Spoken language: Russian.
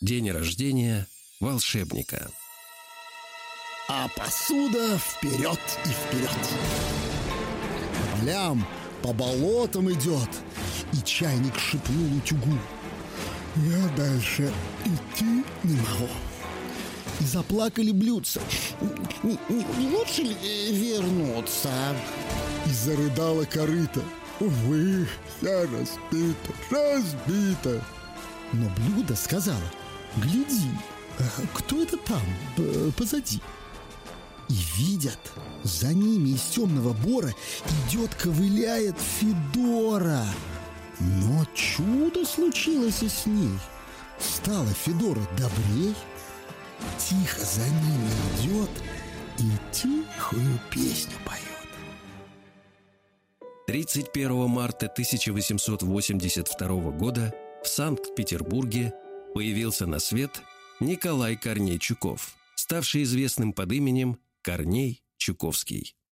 День рождения волшебника. А посуда вперед и вперед. По полям, по болотам идет, и чайник шепнул утюгу: я дальше идти не могу. И заплакали блюдца: не лучше ли вернуться? И зарыдала корыто: увы, вся разбита. Но блюдо сказала: гляди, кто это там, позади? И видят, за ними из темного бора идет, ковыляет Федора. Но чудо случилось и с ней. Стала Федора добрей, тихо за ними идет и тихую песню поет. 31 марта 1882 года в Санкт-Петербурге появился на свет Николай Корней Чуков, ставший известным под именем Корней Чуковский.